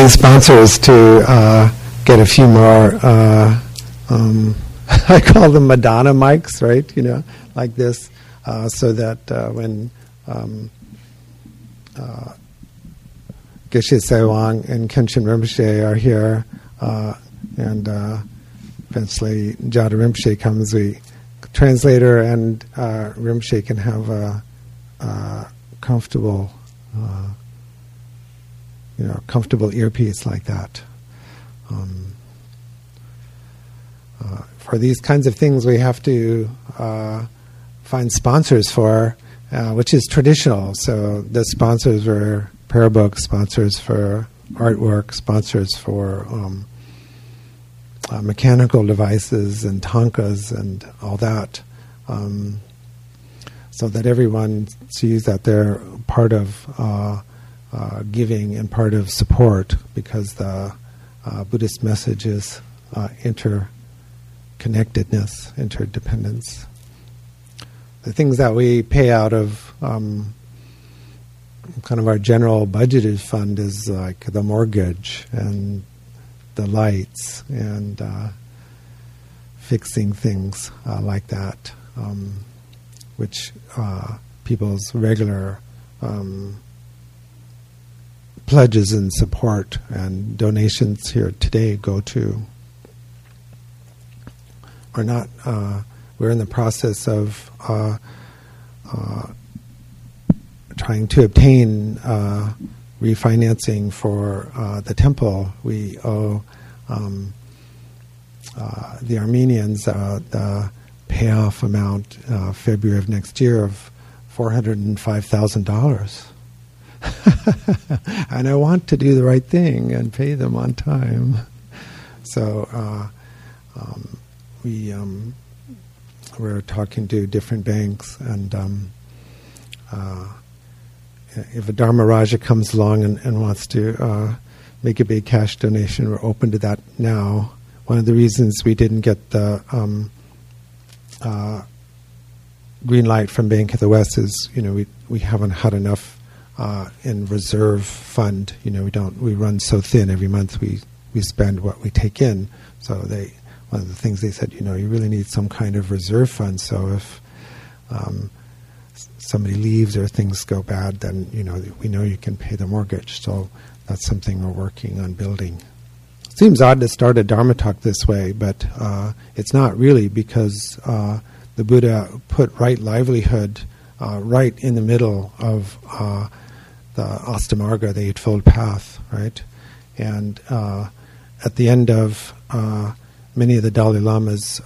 the sponsors to get a few more, I call them Madonna mics, right? You know, like this, so that when Geshe Sewang and Kenshin Rinpoche are here, and eventually Jada Rinpoche comes, the translator and Rinpoche can have a comfortable, comfortable earpiece like that. For these kinds of things, we have to find sponsors for, which is traditional. So the sponsors were prayer books, sponsors for artwork, sponsors for mechanical devices and tankas and all that, so that everyone sees that they're part of giving and part of support, because the Buddhist message is interconnectedness, interdependence. The things that we pay out of kind of our general budgeted fund is like the mortgage and the lights and fixing things like that, which people's regular pledges and support and donations here today go to. We're not. We're in the process of trying to obtain refinancing for the temple. We owe the Armenians the payoff amount February of next year of $405,000. And I want to do the right thing and pay them on time. So we're talking to different banks, and if a Dharma Raja comes along and wants to make a big cash donation, we're open to that now. One of the reasons we didn't get the green light from Bank of the West is, we haven't had enough in reserve fund. We run so thin every month. We spend what we take in. So one of the things they said, you really need some kind of reserve fund. So if somebody leaves or things go bad, then we know you can pay the mortgage. So that's something we're working on building. It seems odd to start a Dharma talk this way, but it's not really, because the Buddha put right livelihood right in the middle of the Astamarga, the Eightfold Path, right? And at the end of many of the Dalai Lama's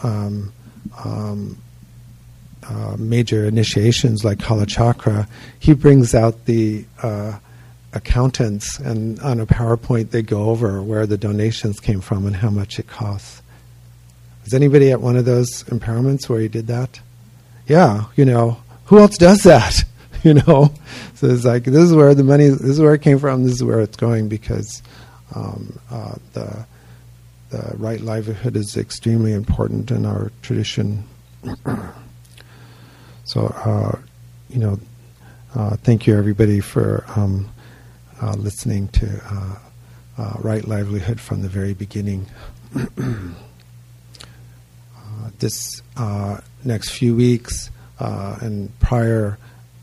major initiations, like Kalachakra, he brings out the accountants, and on a PowerPoint they go over where the donations came from and how much it costs. Was anybody at one of those empowerments where he did that? Yeah, who else does that? So it's like, this is where the money, this is where it came from, this is where it's going, because the right livelihood is extremely important in our tradition. So, thank you everybody for listening to right livelihood from the very beginning. This next few weeks and prior,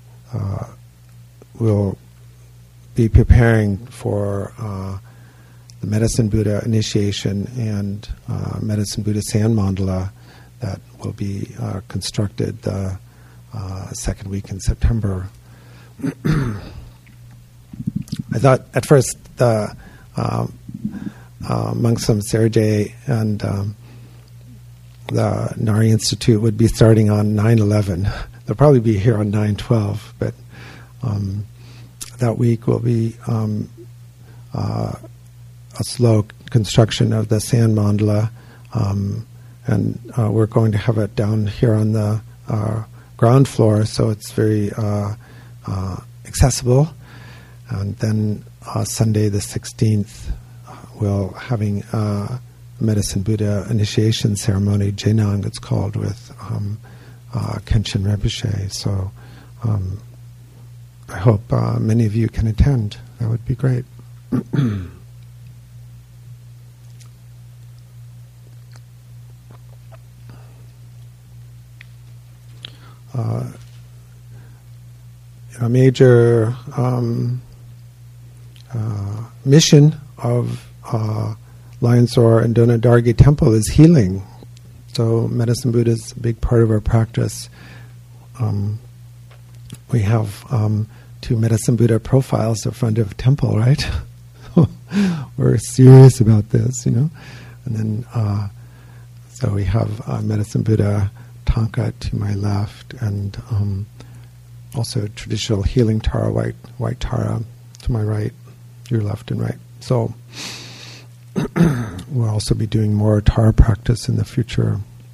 we'll be preparing for the Medicine Buddha initiation and Medicine Buddha Sand Mandala that will be constructed the second week in September. I thought at first the monks from Sergey and the Nari Institute would be starting on 9/11. They'll probably be here on 9/12, but that week will be a slow construction of the Sand Mandala, and we're going to have it down here on the ground floor, so it's very accessible. And then Sunday the 16th, we'll having Medicine Buddha initiation ceremony, Jenang it's called, with Kenshin Rinpoche. So I hope many of you can attend. That would be great. a major mission of Lion Soar and Dona Dargye Temple is healing. So Medicine Buddha is a big part of our practice. We have 2 Medicine Buddha profiles in front of the temple, right? We're serious about this, And then, so we have Medicine Buddha Thangka to my left, and also traditional healing Tara, white Tara to my right, your left and right. So we'll also be doing more Tara practice in the future.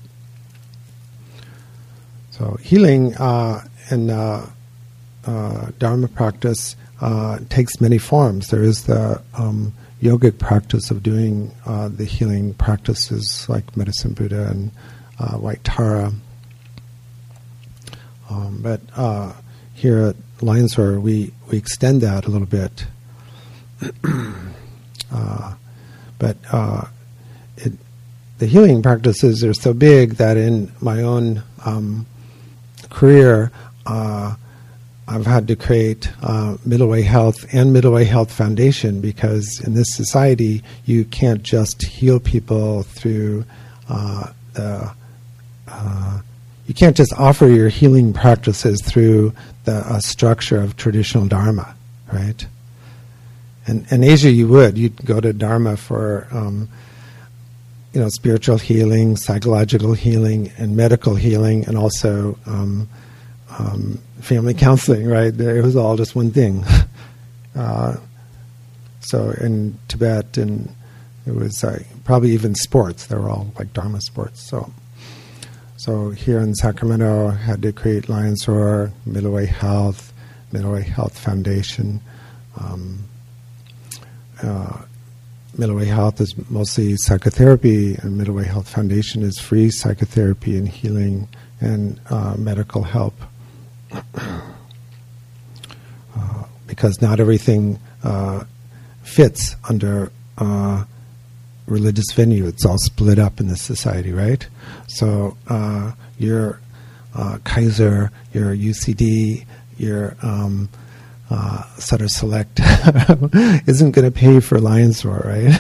So healing and Dharma practice takes many forms. There is the yogic practice of doing the healing practices like Medicine Buddha and White Tara. But here at Lion Soar, we extend that a little bit. But the healing practices are so big that in my own career, I've had to create Middle Way Health and Middle Way Health Foundation, because in this society you can't just heal people through you can't just offer your healing practices through the structure of traditional Dharma, right? And in Asia you'd go to Dharma for spiritual healing, psychological healing, and medical healing, and also family counseling, right? It was all just one thing. So in Tibet, and it was probably even sports. They were all like Dharma sports. So here in Sacramento, I had to create Lion Soar, Middle Way Health Foundation. Middle Way Health is mostly psychotherapy, and Middle Way Health Foundation is free psychotherapy and healing and medical help. Because not everything fits under religious venue. It's all split up in this society, right? So your Kaiser, your UCD, your Sutter Select isn't going to pay for Lion Soar, right?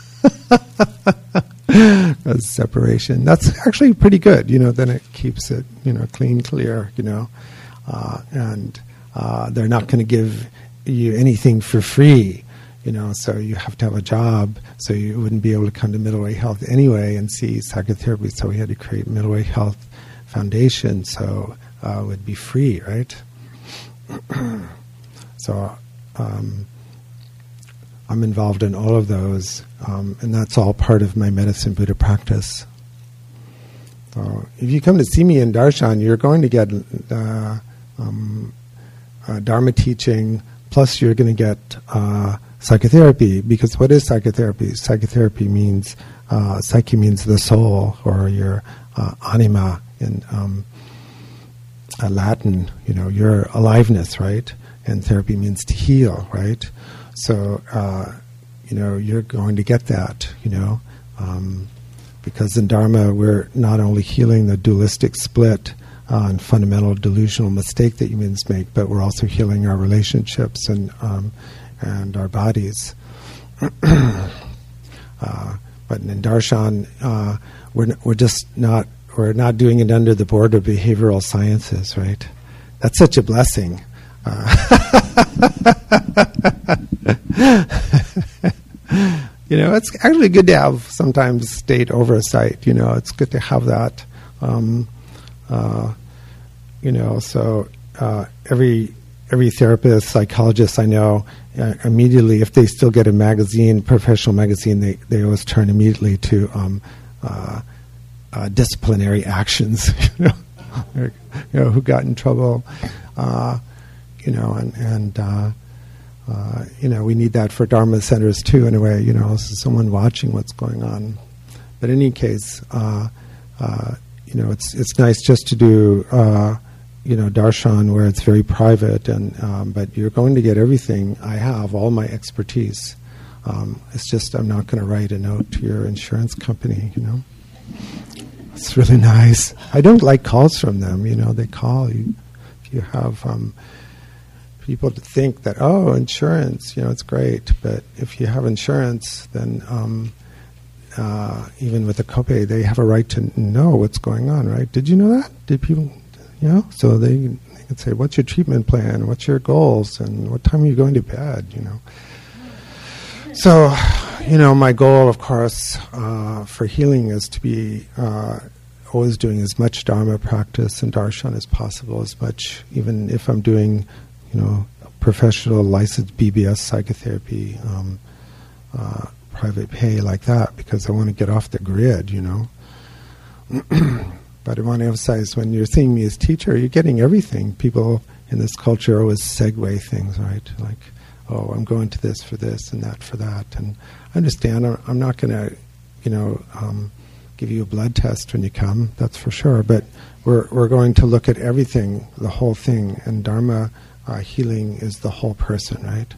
That's separation. That's actually pretty good, then it keeps it, clean, clear, and they're not going to give you anything for free, so you have to have a job, so you wouldn't be able to come to Middle Way Health anyway and see psychotherapy, so we had to create Middle Way Health Foundation, so it would be free, right? So I'm involved in all of those, and that's all part of my Medicine Buddha practice. So if you come to see me in Darshan, you're going to get Dharma teaching, plus you're going to get psychotherapy, because what is psychotherapy? Psychotherapy means, psyche means the soul, or your anima in Latin, your aliveness, right? And therapy means to heal, right? So, you're going to get that, because in Dharma we're not only healing the dualistic split and fundamental delusional mistake that humans make, but we're also healing our relationships and our bodies. But in Darshan, we're not doing it under the Board of Behavioral Sciences, right? That's such a blessing. It's actually good to have sometimes state oversight. It's good to have that. So every therapist, psychologist I know, immediately, if they still get a magazine, professional magazine, they always turn immediately to disciplinary actions. Who got in trouble. We need that for Dharma centers too, in a way, so someone watching what's going on. But in any case, it's nice just to do, darshan where it's very private, but you're going to get everything I have, all my expertise. It's just I'm not going to write a note to your insurance company, It's really nice. I don't like calls from them. They call you. If you have people to think that, insurance, it's great. But if you have insurance, then even with a copay, they have a right to know what's going on, right? Did you know that? Did people, So they can say, what's your treatment plan? What's your goals? And what time are you going to bed, So, my goal, of course, for healing is to be always doing as much Dharma practice and darshan as possible, as much, even if I'm doing, professional licensed BBS psychotherapy, private pay like that, because I want to get off the grid, But I want to emphasize, when you're seeing me as teacher, you're getting everything. People in this culture always segue things, right? Like, I'm going to this for this and that for that. And I understand I'm not going to, give you a blood test when you come, that's for sure. But we're going to look at everything, the whole thing. And Dharma healing is the whole person, right?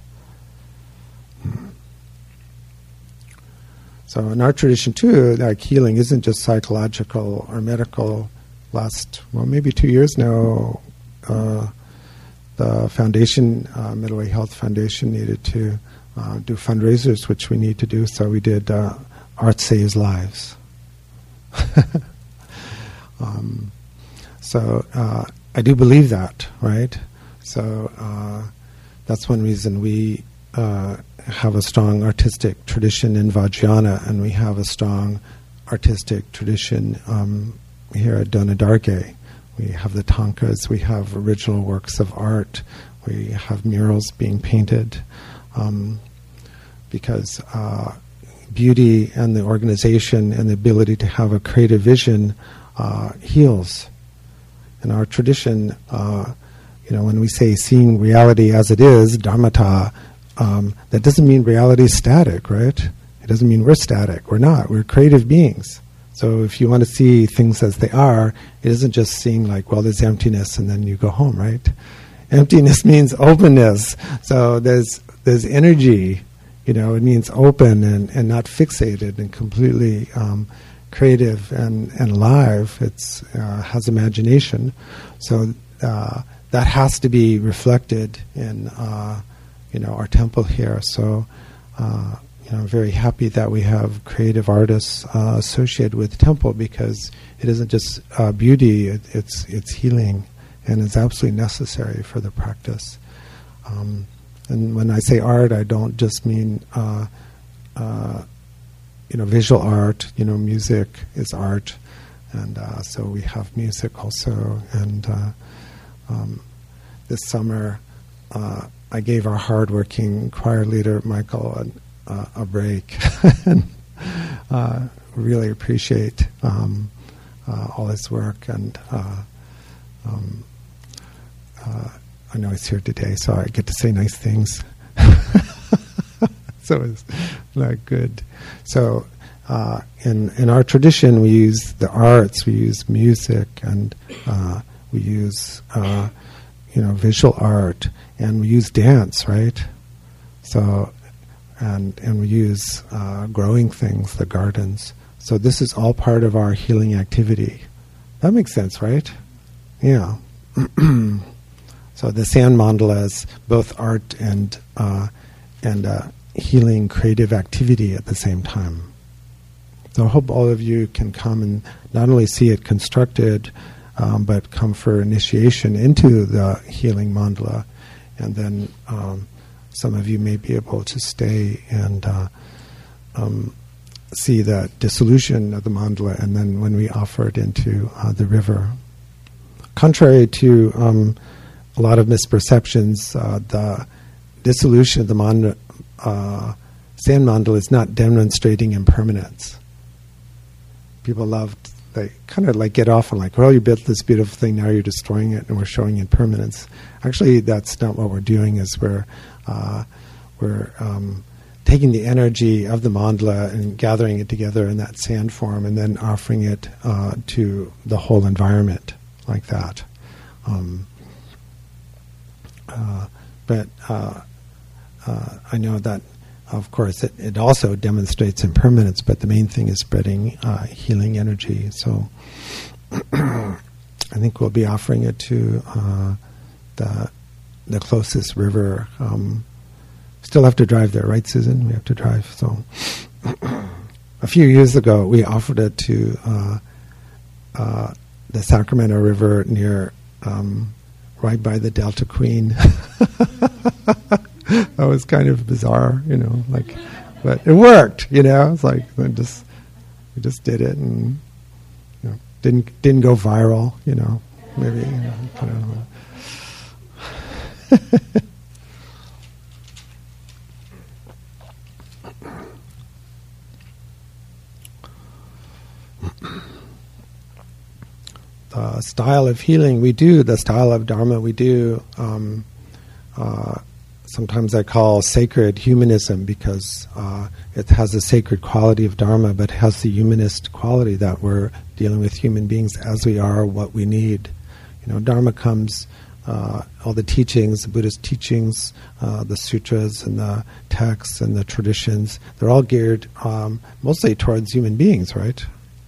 So in our tradition too, like healing isn't just psychological or medical. Maybe 2 years now, the foundation, Middle Way Health Foundation, needed to do fundraisers, which we need to do. So we did Art Saves Lives. So I do believe that, right? So that's one reason we have a strong artistic tradition in Vajrayana, and we have a strong artistic tradition here at Dona Dargay. We have the tankas, we have original works of art, we have murals being painted, because beauty and the organization and the ability to have a creative vision heals. In our tradition, when we say seeing reality as it is, dharmata, that doesn't mean reality is static, right? It doesn't mean we're static. We're not. We're creative beings. So if you want to see things as they are, it isn't just seeing like, there's emptiness and then you go home, right? Emptiness means openness. So there's energy, it means open and not fixated and completely creative and alive. It's has imagination. So that has to be reflected in our temple here. So I'm very happy that we have creative artists associated with the temple, because it isn't just beauty; it's healing, and it's absolutely necessary for the practice. And when I say art, I don't just mean visual art. Music is art, and so we have music also. And this summer, I gave our hardworking choir leader Michael a break, and really appreciate all his work. And I know he's here today, so I get to say nice things. So it's like good. So in our tradition, we use the arts, we use music, and we use visual art, and we use dance, right? So and we use growing things, the gardens. So this is all part of our healing activity. That makes sense, right? Yeah. So the sand mandala is both art and healing creative activity at the same time. So I hope all of you can come and not only see it constructed, but come for initiation into the healing mandala, and then some of you may be able to stay and see the dissolution of the mandala, and then when we offer it into the river. Contrary to a lot of misperceptions, the dissolution of the sand mandala is not demonstrating impermanence. People they kind of like get off and like, well, you built this beautiful thing, now you're destroying it, and we're showing impermanence. Actually, that's not what we're doing. Is we're taking the energy of the mandala and gathering it together in that sand form, and then offering it to the whole environment like that. But I know that of course, it also demonstrates impermanence, but the main thing is spreading healing energy. So I think we'll be offering it to the closest river. Still have to drive there, right, Susan? We have to drive. So a few years ago, we offered it to the Sacramento River near, right by the Delta Queen. That was kind of bizarre, but it worked, It's like we just did it, and didn't go viral, maybe I don't know. The style of healing we do, the style of Dharma we do, sometimes I call sacred humanism, because it has the sacred quality of Dharma, but it has the humanist quality that we're dealing with human beings as we are, what we need. Dharma comes, all the teachings, the Buddhist teachings, the sutras and the texts and the traditions, they're all geared mostly towards human beings, right?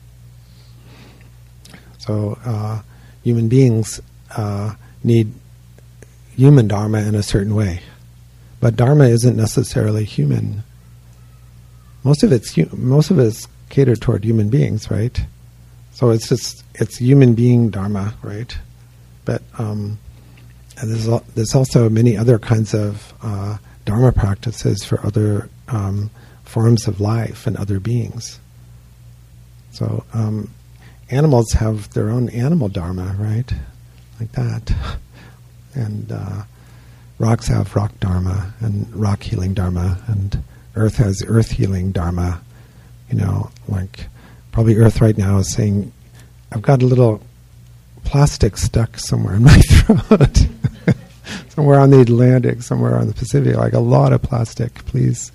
So human beings need human Dharma in a certain way. But Dharma isn't necessarily human. Most of it's catered toward human beings, right? So it's human being Dharma, right? But and there's also many other kinds of Dharma practices for other forms of life and other beings. So animals have their own animal Dharma, right? Like that. And rocks have rock Dharma and rock healing Dharma, and earth has earth healing Dharma. Like probably earth right now is saying, I've got a little plastic stuck somewhere in my throat. Somewhere on the Atlantic, somewhere on the Pacific, like a lot of plastic, please.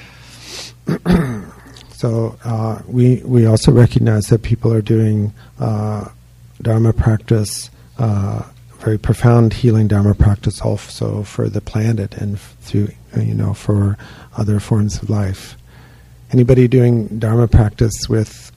So we also recognize that people are doing Dharma practice, very profound healing Dharma practice also for the planet and through for other forms of life. Anybody doing Dharma practice with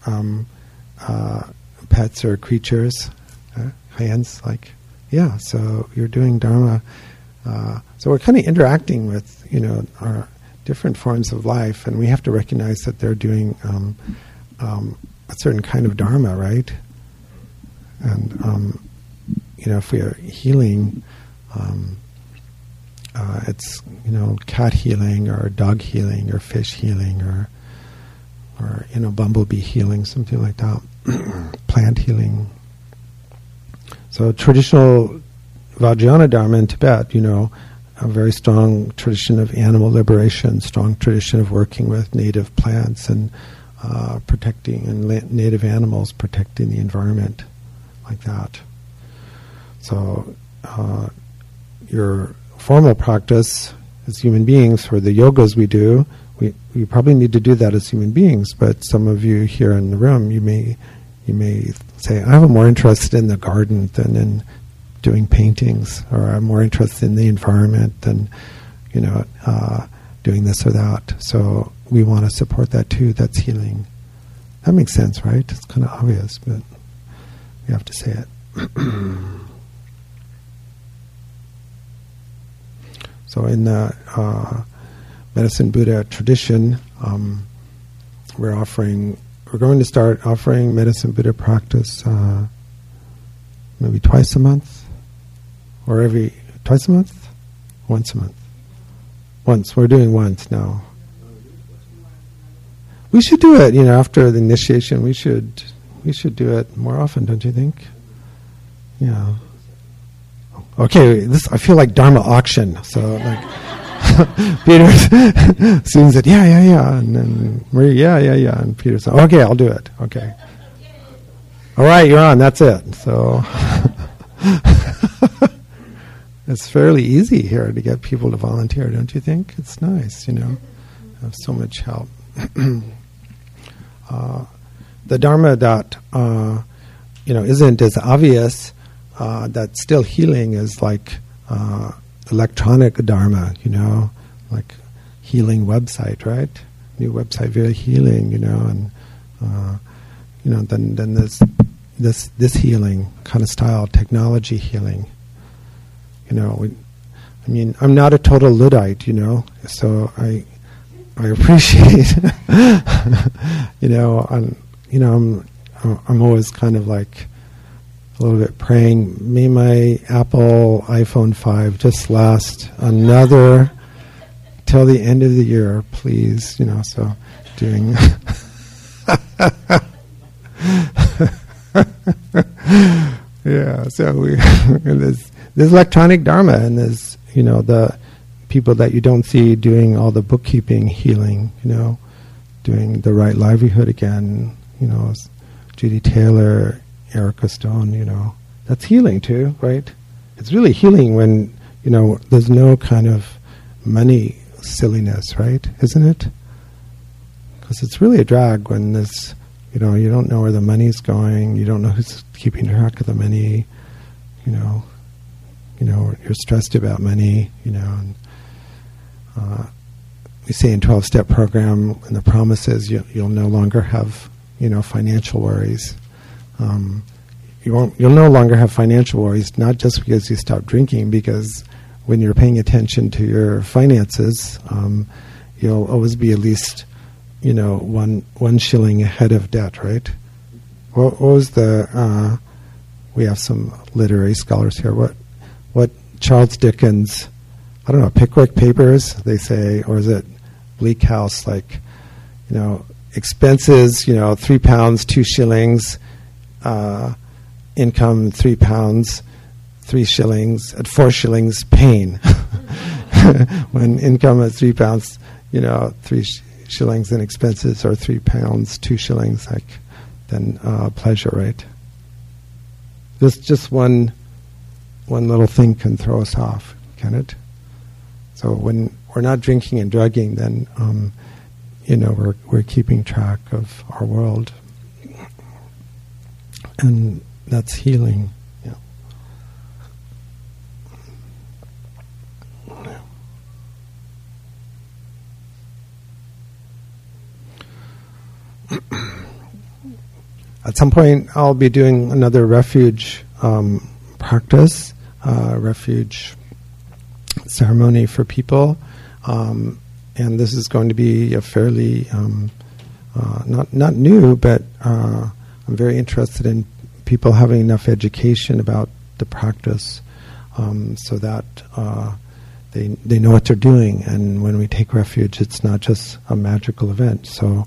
pets or creatures? Hands, like, yeah. So you're doing Dharma. So we're kind of interacting with our different forms of life, and we have to recognize that they're doing a certain kind of Dharma, right? And if we are healing, it's cat healing or dog healing or fish healing or bumblebee healing, something like that. Plant healing. So traditional Vajrayana Dharma in Tibet, a very strong tradition of animal liberation, strong tradition of working with native plants and protecting and native animals, protecting the environment, like that. So your formal practice as human beings, for the yogas we do, we probably need to do that as human beings, but some of you here in the room, you may say, I'm more interested in the garden than in doing paintings, or I'm more interested in the environment than doing this or that. So we want to support that too. That's healing. That makes sense, right? It's kind of obvious, but we have to say it. So in the Medicine Buddha tradition, we're going to start offering Medicine Buddha practice maybe twice a month, or twice a month? Once a month. Once. We're doing once now. We should do it, after the initiation. We should do it more often, don't you think? Yeah. Okay, I feel like Dharma auction. So like Peter soon said, yeah, and then Marie, yeah, and Peter said, okay, I'll do it. Okay. All right, you're on. That's it. So it's fairly easy here to get people to volunteer, don't you think? It's nice, have so much help. The Dharma that isn't as obvious, that's still healing, is like electronic Dharma, like healing website, right? New website, very healing, and then there's this healing kind of style, technology healing. I'm not a total Luddite, so I appreciate, I'm always kind of like a little bit praying, may my Apple iPhone 5 just last another till the end of the year, please, so doing yeah, so there's electronic dharma, and there's the people that you don't see doing all the bookkeeping healing, doing the right livelihood again, Judy Taylor, Erica Stone, that's healing too, right? It's really healing when there's no kind of money silliness, right? Isn't it? Because it's really a drag when there's you don't know where the money's going, you don't know who's keeping track of the money, you're stressed about money, and we say in 12-step program, and the promise is you'll no longer have, financial worries. You'll no longer have financial worries, not just because you stop drinking, because when you're paying attention to your finances, you'll always be at least, one shilling ahead of debt, right? What was the? We have some literary scholars here. What Charles Dickens? I don't know. Pickwick Papers, they say, or is it Bleak House? Like, expenses, £3, 2 shillings. Income £3, 3 shillings. At 4 shillings, pain. When income is £3, 3 shillings, and expenses are £3, 2 shillings, then pleasure, right? Just one little thing can throw us off, can it? So when we're not drinking and drugging, then we're keeping track of our world, and that's healing. Yeah. At some point, I'll be doing another refuge practice, refuge ceremony for people, and this is going to be a fairly not new, but I'm very interested in people having enough education about the practice so that they know what they're doing, and when we take refuge, it's not just a magical event. So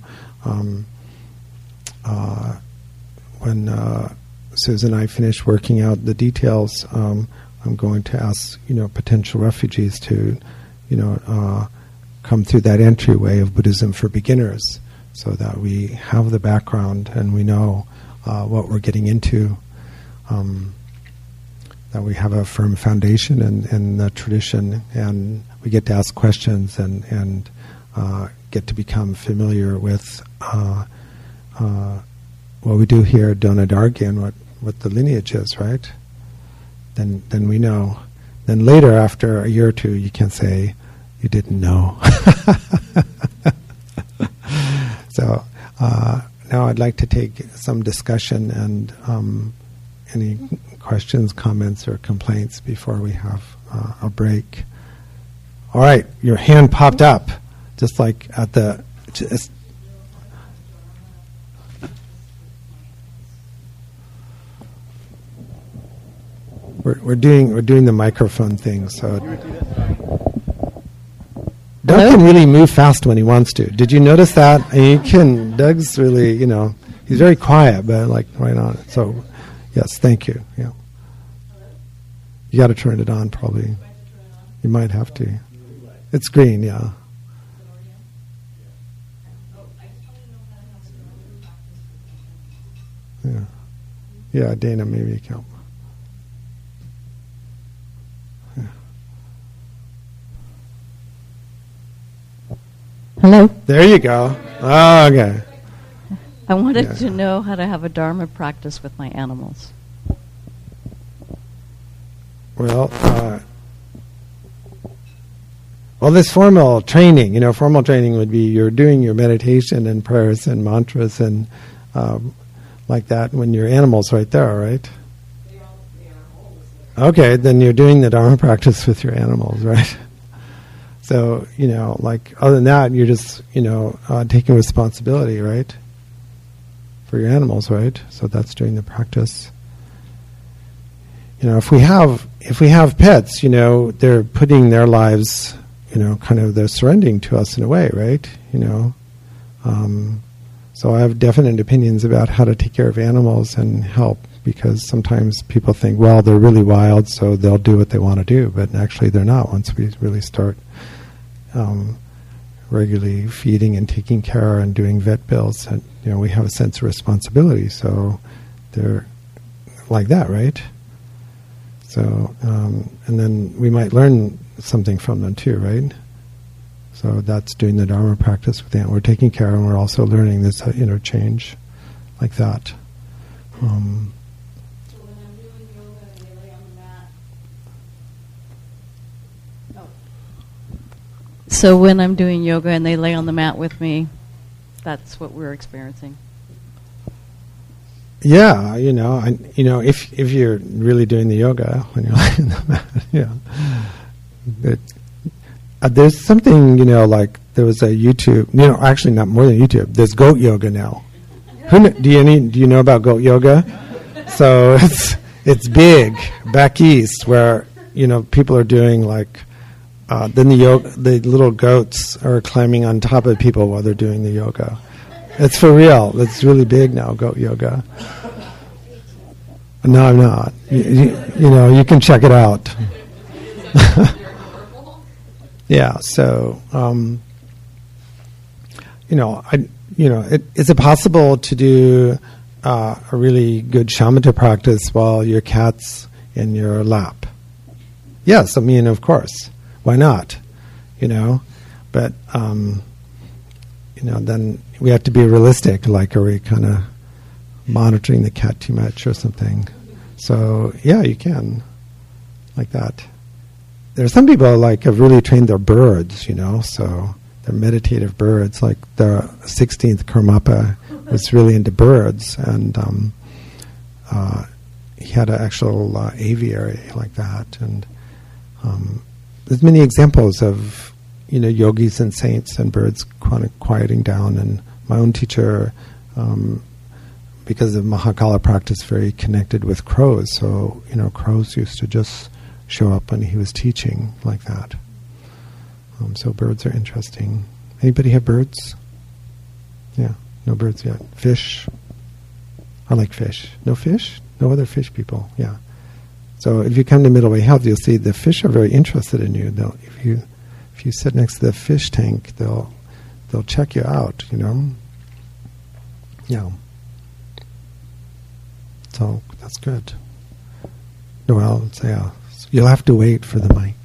when Susan and I finish working out the details, I'm going to ask potential refugees to come through that entryway of Buddhism for beginners, so that we have the background and we know what we're getting into, that we have a firm foundation in the tradition, and we get to ask questions and get to become familiar with what we do here at Dona Dargi and what the lineage is, right? Then we know. Then later, after a year or two, you can say you didn't know. So now I'd like to take some discussion and any questions, comments, or complaints before we have a break. All right, your hand popped up, just like at the. We're doing the microphone thing, so. Doug can really move fast when he wants to. Did you notice that? Doug's really, he's very quiet, but right on it. So, yes, thank you. Yeah. You got to turn it on, probably. You might have to. It's green, yeah. Yeah. Yeah, Dana, maybe you can. Hello? There you go. Oh, okay. I wanted to know how to have a Dharma practice with my animals. Well, Well, this formal training, formal training would be you're doing your meditation and prayers and mantras and like that when your animal's right there, right? Okay, then you're doing the Dharma practice with your animals, right? So, like other than that, you're just, taking responsibility, right? For your animals, right? So that's doing the practice. If we have pets, they're putting their lives, they're surrendering to us in a way, right? So I have definite opinions about how to take care of animals and help, because sometimes people think, well, they're really wild, so they'll do what they want to do, but actually they're not once we really start regularly feeding and taking care and doing vet bills. And, we have a sense of responsibility, so they're like that, right? So, and then we might learn something from them too, right? So that's doing the Dharma practice with them. We're taking care and we're also learning this interchange like that. So when I'm doing yoga and they lay on the mat. So when I'm doing yoga and they lay on the mat with me, that's what we're experiencing. Yeah, if you're really doing the yoga when you're laying on the mat, there's something, like there was a YouTube, actually not more than YouTube. There's goat yoga now. Do you know about goat yoga? So it's big back east where people are doing like then the little goats are climbing on top of people while they're doing the yoga. It's for real. It's really big now, goat yoga. No, I'm not. You can check it out. Yeah. So, is it possible to do a really good shamatha practice while your cat's in your lap? Yes, of course. Why not? But then we have to be realistic. Like, are we kind of monitoring the cat too much or something? So yeah, you can like that. There are some people like have really trained their birds, so they're meditative birds. Like the 16th Karmapa was really into birds, and he had an actual aviary like that. And there's many examples of yogis and saints and birds quieting down. And my own teacher, because of Mahakala practice, very connected with crows. So crows used to just show up when he was teaching like that. So birds are interesting. Anybody have birds? Yeah, no birds yet. Fish? I like fish. No fish? No other fish people? Yeah. So if you come to Middle Way Health, you'll see the fish are very interested in you. If you sit next to the fish tank, they'll check you out. Yeah. So that's good. Well, yeah. You'll have to wait for the mic.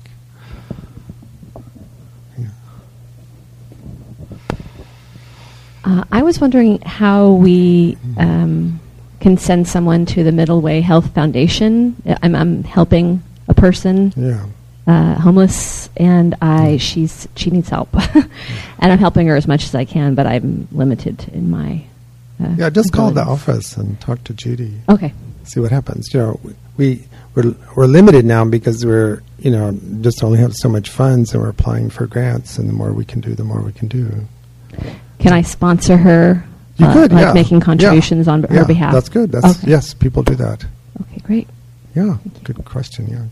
I was wondering how we can send someone to the Middle Way Health Foundation. I'm helping a person, homeless, and she needs help, and I'm helping her as much as I can, but I'm limited in my. Just call the office and talk to Judy. Okay. See what happens. We're limited now because we're just only have so much funds, and we're applying for grants, and the more we can do, the more we can do. Can I sponsor her? You could, making contributions on her behalf. That's good. Okay. Yes, people do that. Okay, great. Yeah, good question. Yeah,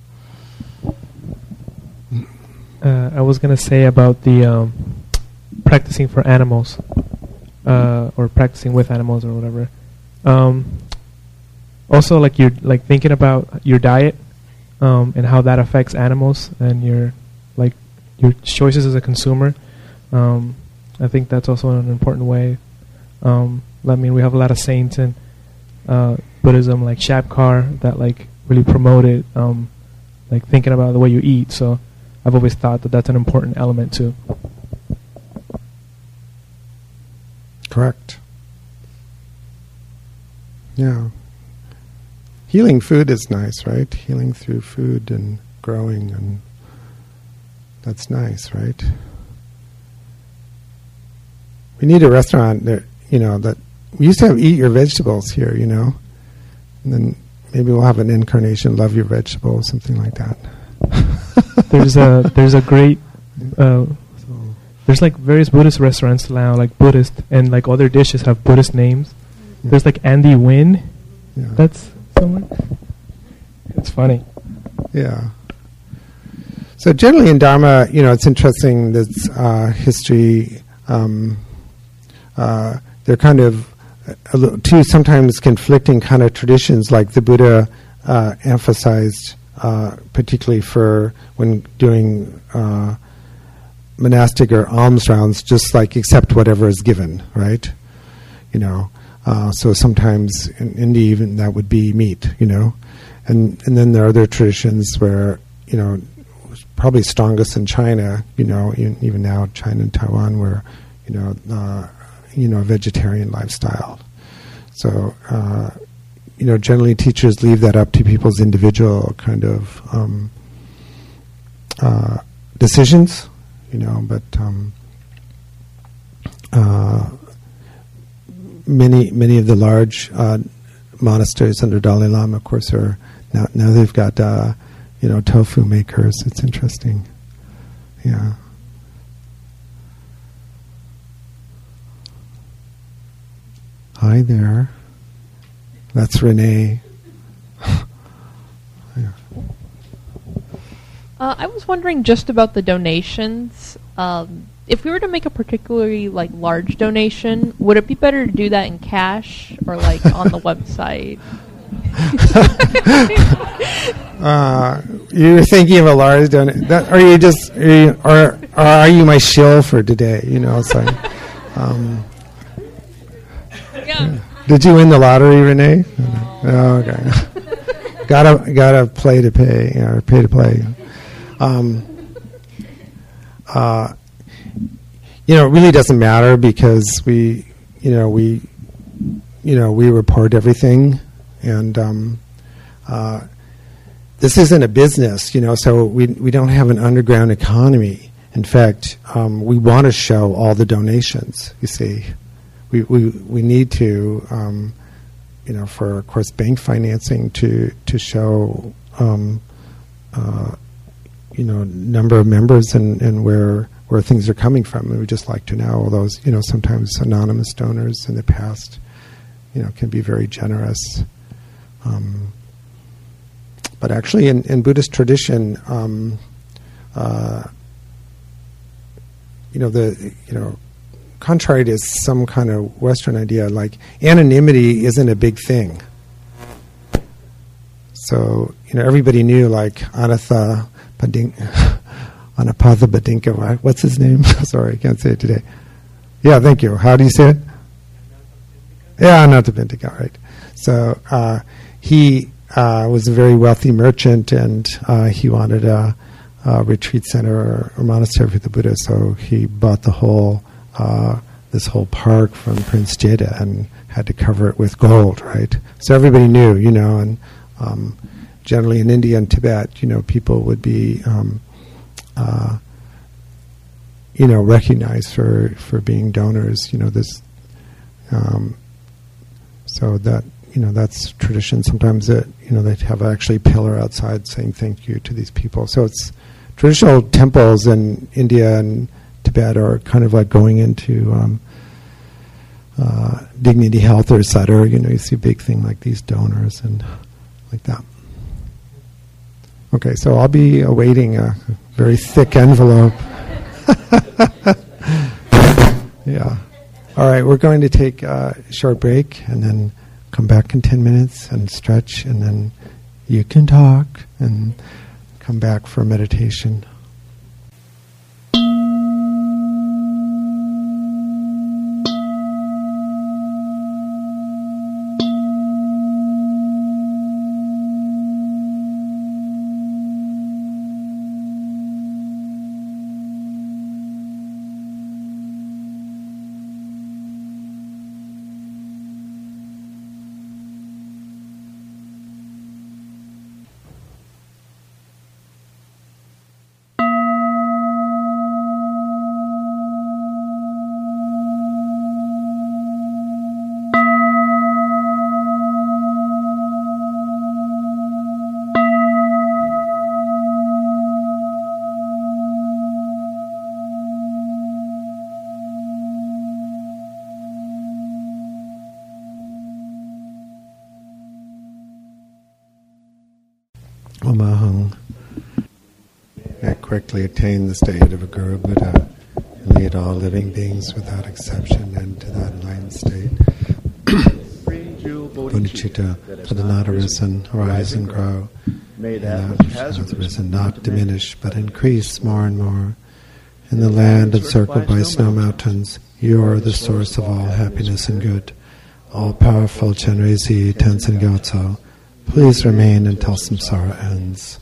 good. I was going to say about the practicing for animals, or practicing with animals or whatever. Also, like you're thinking about your diet, and how that affects animals and your choices as a consumer. I think that's also an important way. We have a lot of saints in Buddhism, like Shabkar, that really promote it, thinking about the way you eat. So I've always thought that that's an important element too. Correct. Yeah. Healing food is nice, right? Healing through food and growing, and That's nice, right? We need a restaurant that, that we used to have Eat Your Vegetables here, and then maybe we'll have an incarnation Love Your Vegetables, something like that. There's a great there's like various Buddhist restaurants now, like Buddhist, and like other dishes have Buddhist names. Yeah. There's like Andy Wynn. Yeah. That's somewhere. It's funny. Yeah. So generally in Dharma, it's interesting that history. They're kind of two sometimes conflicting kind of traditions, like the Buddha emphasized, particularly for when doing monastic or alms rounds, just like accept whatever is given, right? So sometimes in India even that would be meat, and then there are other traditions where probably strongest in China, even now China and Taiwan, where a vegetarian lifestyle. So generally teachers leave that up to people's individual kind of decisions, but many of the large monasteries under Dalai Lama, of course, are now they've got tofu makers. It's interesting. Yeah. Hi there. That's Renee. Yeah. I was wondering just about the donations. If we were to make a particularly large donation, would it be better to do that in cash or on the website? You were thinking of a large donation. Or are you my shill for today? It's like. Yeah. Did you win the lottery, Renee? Oh, okay. gotta play to pay, or pay to play. It really doesn't matter because we report everything, and this isn't a business, so we don't have an underground economy. In fact, we want to show all the donations. You see. We need to, for of course bank financing to show, number of members and where things are coming from. And we just like to know all those. Sometimes anonymous donors in the past, can be very generous. But actually, in Buddhist tradition, contrary to some kind of Western idea, anonymity isn't a big thing. So, everybody knew, Anapada Badinka, what's his name? Sorry, I can't say it today. Yeah, thank you. How do you say it? Yeah, Anapada Badinka, right. So, he was a very wealthy merchant, and he wanted a retreat center or monastery for the Buddha, so he bought the whole this whole park from Prince Jeda and had to cover it with gold, right? So everybody knew, and generally in India and Tibet, people would be, recognized for being donors, this, so that, that's tradition. Sometimes they'd have actually a pillar outside saying thank you to these people. So it's traditional temples in India and Tibet are kind of like going into Dignity Health or Sutter. You see a big thing like these donors and like that. Okay, so I'll be awaiting a very thick envelope. Yeah. All right, we're going to take a short break and then come back in 10 minutes and stretch, and then you can talk and come back for meditation. Omahung. May I quickly attain the state of a Guru Buddha and lead all living beings without exception into that enlightened state. Bodhicitta, that had not arisen, arise and grow. May that which has arisen not diminish, but increase more and more. In the land encircled by snow mountains, you are the source of all happiness and good. All-powerful Chenrezig Tenzin Gyatso, please remain until samsara ends.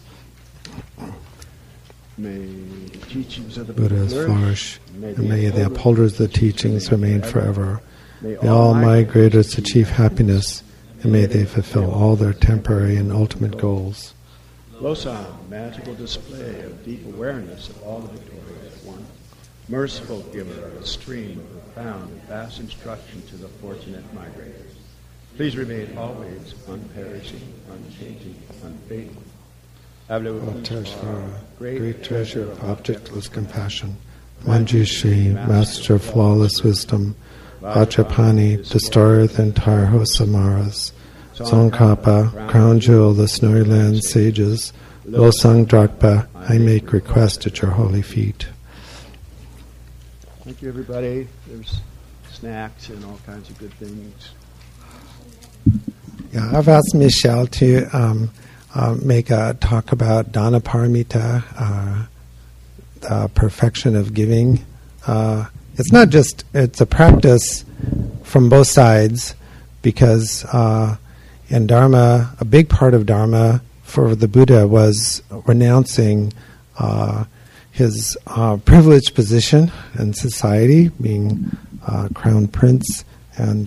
May the teachings of the Buddhas flourish, and may the upholders of the teachings remain forever. May all migrators achieve happiness, and may they fulfill all their temporary and ultimate goals. Losang, magical display of deep awareness of all the victorious one. Merciful giver of a stream of profound and vast instruction to the fortunate migrators. Please remain always unperishing, unchanging, unfading. Avatara, great treasure of objectless compassion. Manjushri, master of flawless wisdom. Vajrapani, destroyer of the entire host of Maras. Tsongkhapa, crown jewel of the snowy land sages. Losang Drakpa, I make request at your holy feet. Thank you, everybody. There's snacks and all kinds of good things. Yeah, I've asked Michelle to make a talk about Dana Paramita, the perfection of giving. It's not just, it's a practice from both sides, because in Dharma, a big part of Dharma for the Buddha was renouncing his privileged position in society, being crown prince, and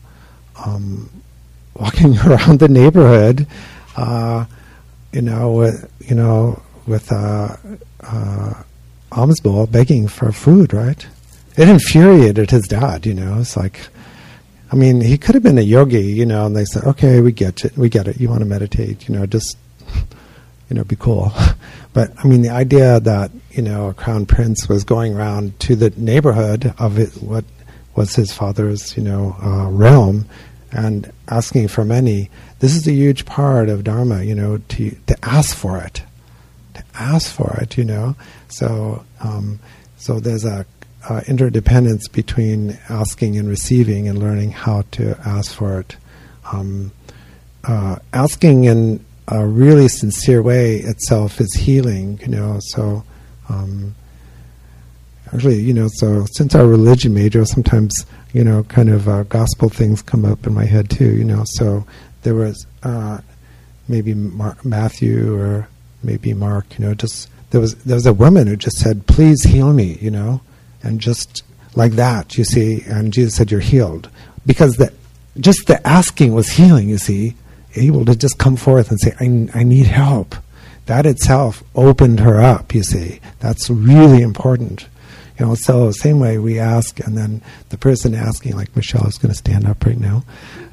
walking around the neighborhood, with alms bowl, begging for food. Right? It infuriated his dad. It's like, I mean, he could have been a yogi, and they said, "Okay, we get it. You want to meditate, just, be cool." But I mean, the idea that a crown prince was going around to the neighborhood of it, what was his father's, realm, and asking for money. This is a huge part of Dharma, to ask for it, So, so there's a interdependence between asking and receiving, and learning how to ask for it. Asking in a really sincere way itself is healing, So, actually, so since our religion major, sometimes, kind of gospel things come up in my head too, So there was maybe Matthew or maybe Mark, just there was a woman who just said, "Please heal me," and just like that, you see, and Jesus said, "You're healed," because just the asking was healing, you see, able to just come forth and say, I need help. That itself opened her up, you see. That's really important. So same way we ask, and then the person asking, like Michelle is going to stand up right now,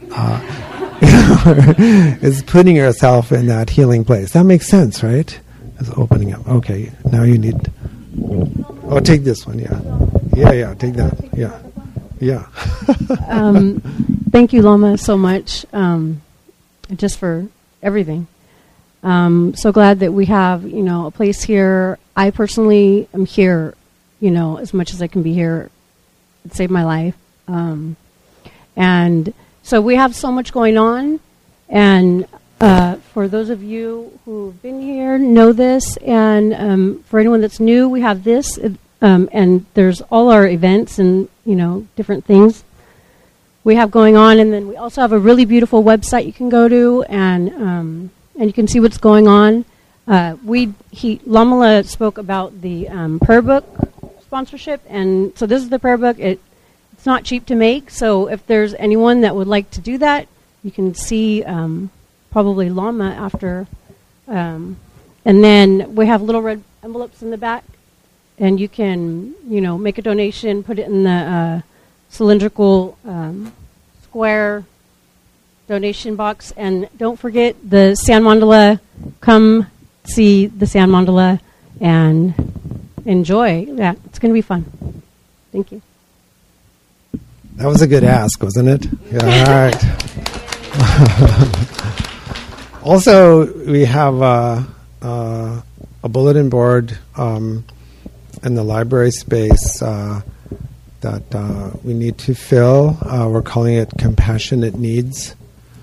is putting herself in that healing place. That makes sense, right? It's opening up. Okay, now you need... Oh, take this one, yeah. Yeah, take that, yeah. Thank you, Lama, so much, just for everything. So glad that we have, a place here. I personally am here, as much as I can be here. It saved my life. And so we have so much going on. And for those of you who've been here, know this. And for anyone that's new, we have this. And there's all our events and, different things we have going on. And then we also have a really beautiful website you can go to, and you can see what's going on. Lamala spoke about the prayer book sponsorship, and so this is the prayer book. It's not cheap to make, so if there's anyone that would like to do that, you can see probably Lama after. And then we have little red envelopes in the back, and you can, make a donation, put it in the cylindrical square donation box, and don't forget the Sand Mandala. Come see the Sand Mandala and enjoy that. It's going to be fun. Thank you. That was a good ask, wasn't it? Yeah, all right. Also, we have a bulletin board in the library space that we need to fill. We're calling it Compassionate Needs.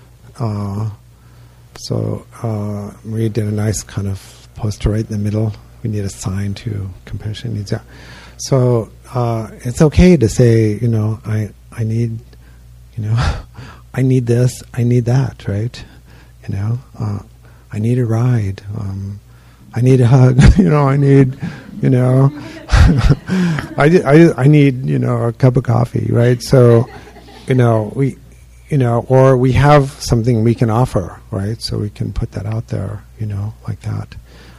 So Maria did a nice kind of poster right in the middle. We need a sign to Compassionate Needs. Yeah. So it's okay to say, I need, I need this, I need that, right? I need a ride. I need a hug. I need, I need, a cup of coffee, right? So, we, or we have something we can offer, right? So we can put that out there, like that.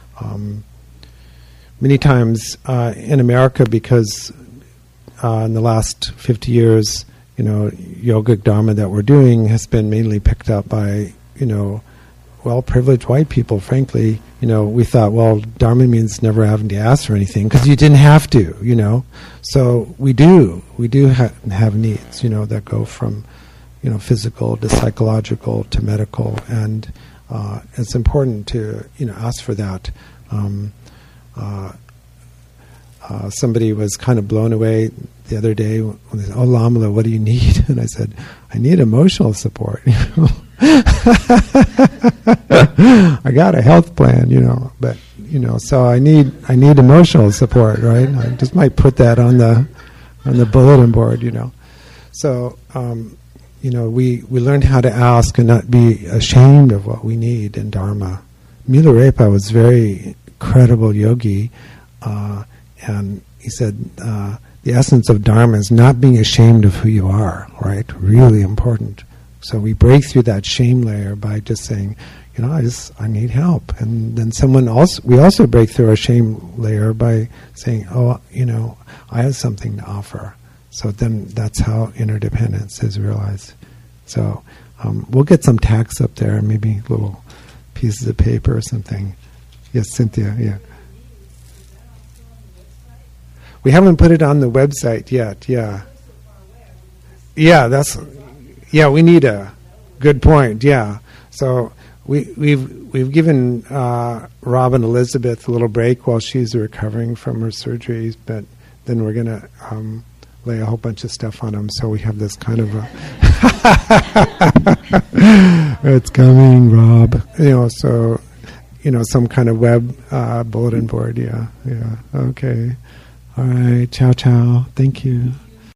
Many times in America, because in the last 50 years, yogic dharma that we're doing has been mainly picked up by, well-privileged white people, frankly. We thought, well, dharma means never having to ask for anything because you didn't have to, So we do have needs, that go from, physical to psychological to medical, and it's important to, ask for that. Somebody was kind of blown away the other day when they said, "Oh, Lamla, what do you need?" And I said, "I need emotional support." I got a health plan, but so I need emotional support, right? I just might put that on the bulletin board, So we learned how to ask and not be ashamed of what we need in Dharma. Milarepa was very credible yogi, and he said the essence of Dharma is not being ashamed of who you are, right? Really important. So we break through that shame layer by just saying, I need help. And then we also break through our shame layer by saying, I have something to offer. So then that's how interdependence is realized. So we'll get some tags up there, maybe little pieces of paper or something. Yes, Cynthia, yeah. We haven't put it on the website yet, yeah. Yeah, we need a good point, yeah. So we've given Rob and Elizabeth a little break while she's recovering from her surgeries, but then we're going to lay a whole bunch of stuff on them, so we have this kind of it's coming, Rob. So some kind of web bulletin board, yeah. Okay. All right, ciao, ciao. Thank you.